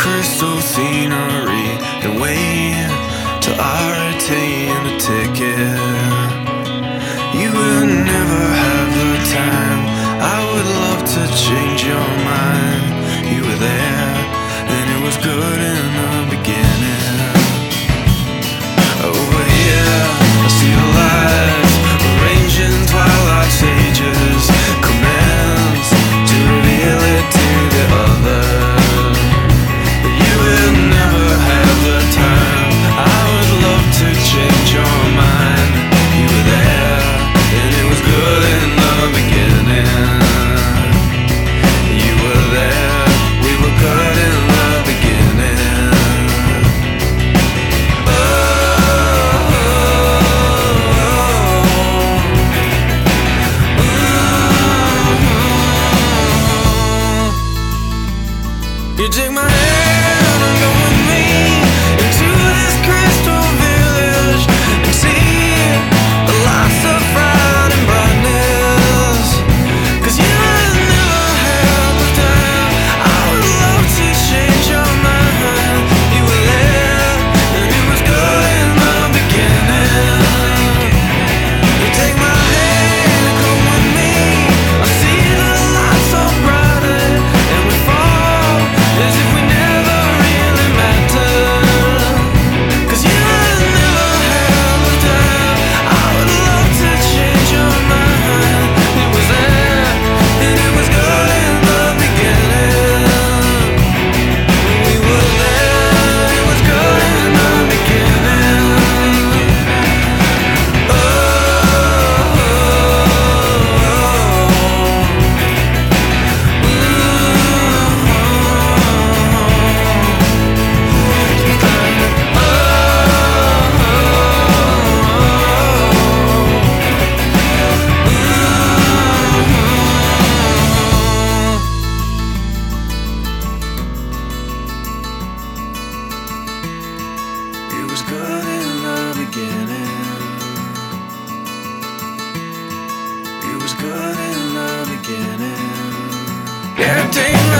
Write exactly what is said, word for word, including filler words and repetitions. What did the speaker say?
crystal scenery and wait till I retain the ticket. You would never have the time. I would love to change your mind. You were there, and it was good in the beginning. Over here, I see the lights arranging twilight stages, commands to reveal it to the other. You will never have the time. I would love to change your mind. You were there, and it was good in the beginning. You were there, we were good in the beginning. Oh, you take my hand and go with me into this crystal village and see the lights of fright and brightness. 'Cause you will never have the time. I would love to change your mind. You were there, and it was good in the beginning. You take my hand and come with me. I see the lights so brighter, and we fall as if we never really mattered. 'Cause you will never have the time. I would love to change your mind. It was there, and it was good in the beginning. We were there, it was good in the beginning. Oh, it was good in the beginning. It was good in the beginning. Yeah, take